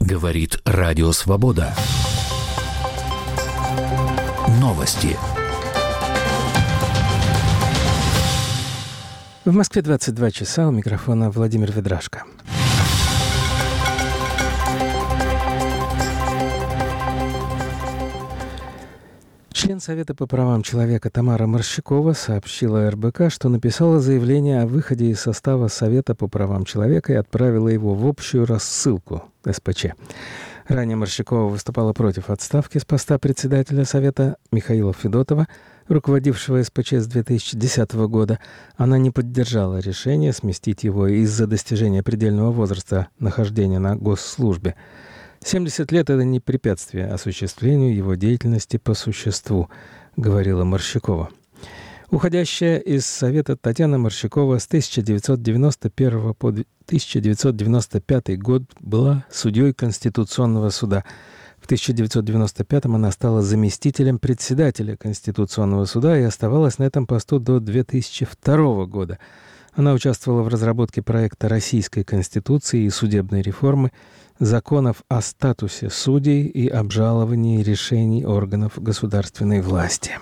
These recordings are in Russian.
Говорит Радио Свобода. Новости. В Москве 22 часа. У микрофона Владимир Ведрашко. Член Совета по правам человека Тамара Морщикова сообщила РБК, что написала заявление о выходе из состава Совета по правам человека и отправила его в общую рассылку СПЧ. Ранее Морщикова выступала против отставки с поста председателя Совета Михаила Федотова, руководившего СПЧ с 2010 года. Она не поддержала решение сместить его из-за достижения предельного возраста нахождения на госслужбе. 70 лет – это не препятствие осуществлению его деятельности по существу, говорила Морщикова. Уходящая из Совета Татьяна Морщикова с 1991 по 1995 год была судьей Конституционного суда. В 1995 она стала заместителем председателя Конституционного суда и оставалась на этом посту до 2002 года. Она участвовала в разработке проекта Российской Конституции и судебной реформы, законов о статусе судей и обжаловании решений органов государственной власти.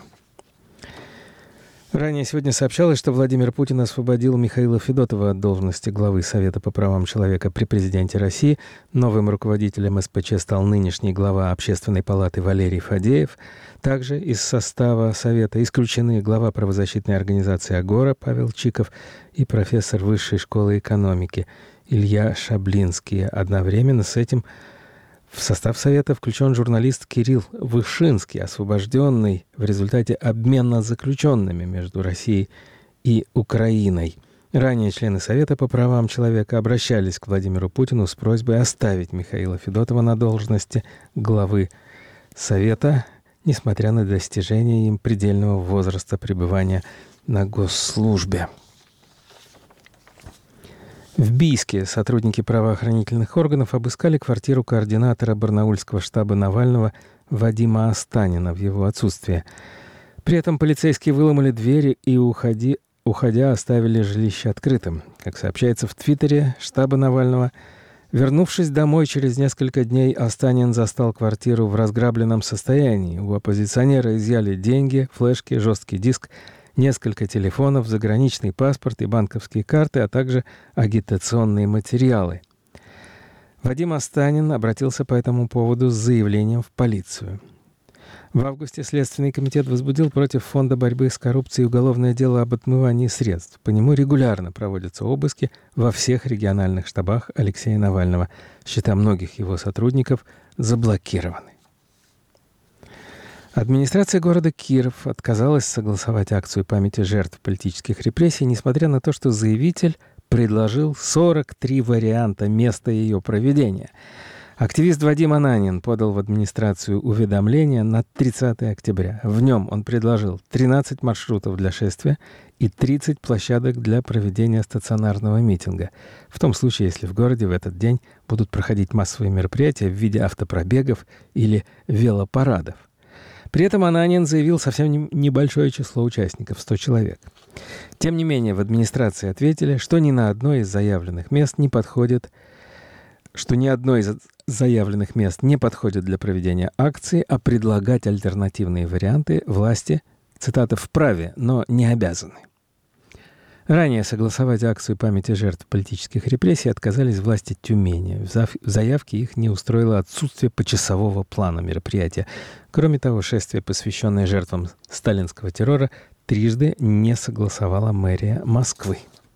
Ранее сегодня сообщалось, что Владимир Путин освободил Михаила Федотова от должности главы Совета по правам человека при президенте России. Новым руководителем СПЧ стал нынешний глава Общественной палаты Валерий Фадеев. Также из состава Совета исключены глава правозащитной организации «Агора» Павел Чиков и профессор Высшей школы экономики Илья Шаблинский. Одновременно с этим в состав Совета включен журналист Кирилл Вышинский, освобожденный в результате обмена заключенными между Россией и Украиной. Ранее члены Совета по правам человека обращались к Владимиру Путину с просьбой оставить Михаила Федотова на должности главы Совета, несмотря на достижение им предельного возраста пребывания на госслужбе. В Бийске сотрудники правоохранительных органов обыскали квартиру координатора барнаульского штаба Навального Вадима Останина в его отсутствие. При этом полицейские выломали двери и, уходя, оставили жилище открытым. Как сообщается в Твиттере штаба Навального, вернувшись домой через несколько дней, Останин застал квартиру в разграбленном состоянии. У оппозиционера изъяли деньги, флешки, жесткий диск, несколько телефонов, заграничный паспорт и банковские карты, а также агитационные материалы. Вадим Останин обратился по этому поводу с заявлением в полицию. В августе Следственный комитет возбудил против Фонда борьбы с коррупцией уголовное дело об отмывании средств. По нему регулярно проводятся обыски во всех региональных штабах Алексея Навального. Счета многих его сотрудников заблокированы. Администрация города Киров отказалась согласовать акцию памяти жертв политических репрессий, несмотря на то, что заявитель предложил 43 варианта места ее проведения. Активист Вадим Ананин подал в администрацию уведомление на 30 октября. В нем он предложил 13 маршрутов для шествия и 30 площадок для проведения стационарного митинга. В том случае, если в городе в этот день будут проходить массовые мероприятия в виде автопробегов или велопарадов. При этом Ананин заявил совсем небольшое число участников – 100 человек. Тем не менее, в администрации ответили, что ни одно из заявленных мест не подходит для проведения акции, а предлагать альтернативные варианты власти, цитата, «вправе, но не обязаны». Ранее согласовать акцию памяти жертв политических репрессий отказались власти Тюмени. В заявке их не устроило отсутствие почасового плана мероприятия. Кроме того, шествие, посвященное жертвам сталинского террора, трижды не согласовала мэрия Москвы.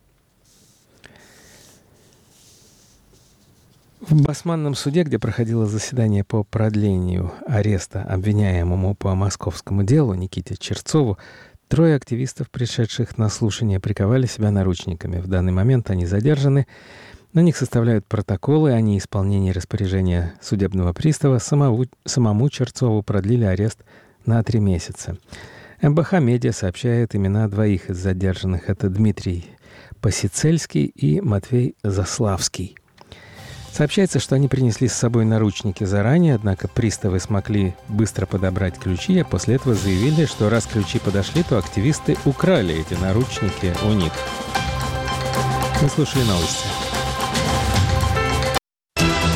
В Басманном суде, где проходило заседание по продлению ареста обвиняемому по московскому делу Никите Черцову, 3 активистов, пришедших на слушание, приковали себя наручниками. В данный момент они задержаны. На них составляют протоколы о неисполнении распоряжения судебного пристава. Самому Черцову продлили арест на 3 месяца. МБХ Медиа сообщает имена 2 из задержанных. Это Дмитрий Посицельский и Матвей Заславский. Сообщается, что они принесли с собой наручники заранее, однако приставы смогли быстро подобрать ключи, а после этого заявили, что раз ключи подошли, то активисты украли эти наручники у них. Мы слушали новости.